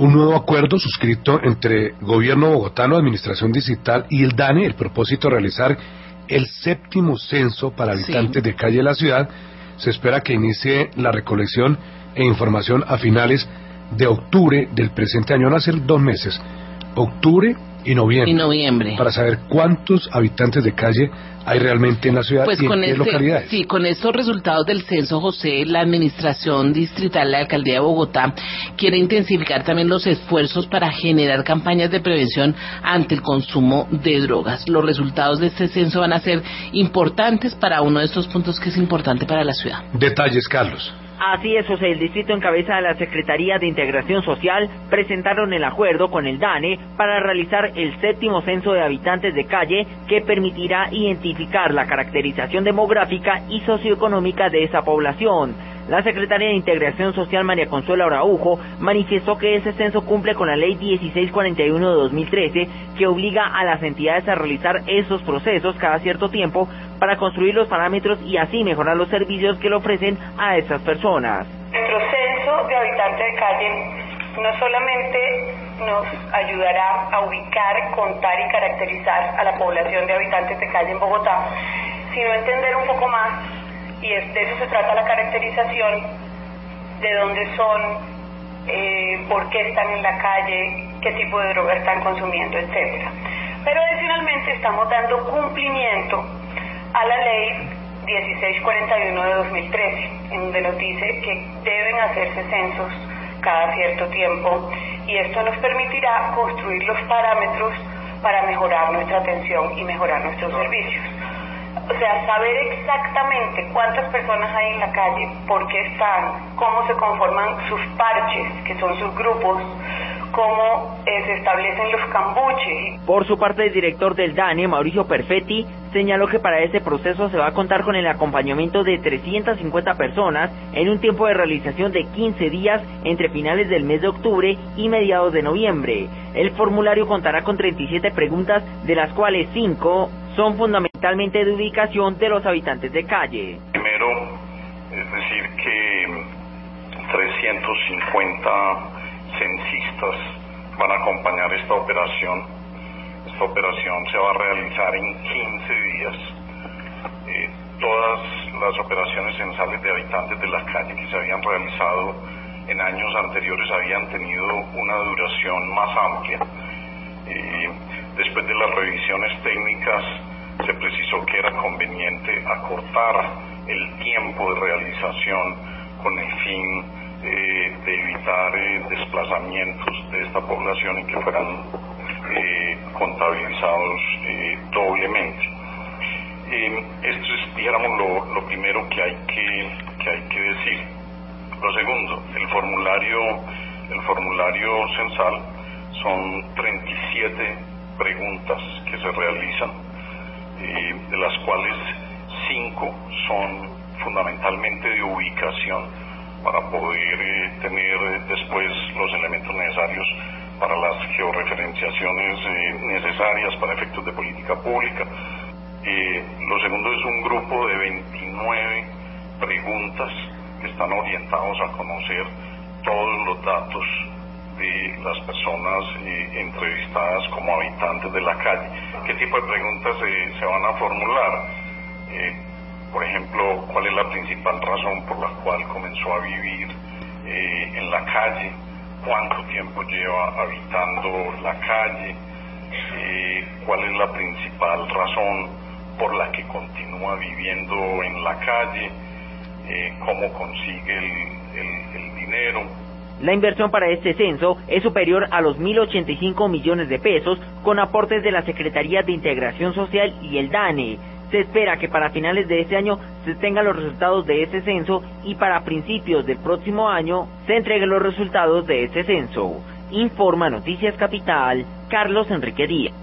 un nuevo acuerdo suscrito entre Gobierno bogotano, Administración Distrital y el DANE, el propósito de realizar el 7º censo para habitantes de calle de la ciudad. Se espera que inicie la recolección e información a finales de octubre del presente año. Van a ser 2 meses, octubre y noviembre, para saber cuántos habitantes de calle hay realmente en la ciudad y en qué localidades. Sí, con estos resultados del censo, José, la Administración Distrital, la Alcaldía de Bogotá, quiere intensificar también los esfuerzos para generar campañas de prevención ante el consumo de drogas. Los resultados de este censo van a ser importantes para uno de estos puntos que es importante para la ciudad. Detalles, Carlos. Así es, José. El distrito, en cabeza de la Secretaría de Integración Social, presentaron el acuerdo con el DANE para realizar el 7º censo de habitantes de calle, que permitirá identificar la caracterización demográfica y socioeconómica de esa población. La secretaria de Integración Social, María Consuelo Araujo, manifestó que ese censo cumple con la Ley 1641 de 2013, que obliga a las entidades a realizar esos procesos cada cierto tiempo para construir los parámetros y así mejorar los servicios que le ofrecen a esas personas. Nuestro censo de habitantes de calle no solamente nos ayudará a ubicar, contar y caracterizar a la población de habitantes de calle en Bogotá, sino entender un poco más, y de eso se trata la caracterización, de dónde son, por qué están en la calle, qué tipo de droga están consumiendo, etcétera. Pero adicionalmente estamos dando cumplimiento a la ley 1641 de 2013, en donde nos dice que deben hacerse censos cada cierto tiempo, y esto nos permitirá construir los parámetros para mejorar nuestra atención y mejorar nuestros servicios. O sea, saber exactamente cuántas personas hay en la calle, por qué están, cómo se conforman sus parches, que son sus grupos, cómo se establecen los cambuches. Por su parte, el director del DANE, Mauricio Perfetti, señaló que para este proceso se va a contar con el acompañamiento de 350 personas en un tiempo de realización de 15 días entre finales del mes de octubre y mediados de noviembre. El formulario contará con 37 preguntas, de las cuales 5 son fundamentalmente de ubicación de los habitantes de calle. Primero, es decir que 350 censistas van a acompañar esta operación. Esta operación se va a realizar en 15 días. Todas las operaciones censales de habitantes de la calle que se habían realizado en años anteriores habían tenido una duración más amplia. Después de las revisiones técnicas se precisó que era conveniente acortar el tiempo de realización con el fin de evitar desplazamientos de esta población y que fueran contabilizados doblemente. Esto es, dijéramos, lo primero que hay que decir. Lo segundo, el formulario censal son 37 preguntas que se realizan, de las cuales 5 son fundamentalmente de ubicación para poder tener después los elementos necesarios para las georreferenciaciones necesarias para efectos de política pública. Lo segundo es un grupo de 29 preguntas que están orientados a conocer todos los datos de las personas entrevistadas como habitantes de la calle. ¿Qué tipo de preguntas se van a formular? Por ejemplo, ¿cuál es la principal razón por la cual comenzó a vivir en la calle? ¿Cuánto tiempo lleva habitando la calle? ¿Cuál es la principal razón por la que continúa viviendo en la calle? ¿Cómo consigue el dinero? La inversión para este censo es superior a los 1.085 millones de pesos, con aportes de la Secretaría de Integración Social y el DANE. Se espera que para finales de este año se tengan los resultados de este censo y para principios del próximo año se entreguen los resultados de este censo. Informa Noticias Capital, Carlos Enrique Díaz.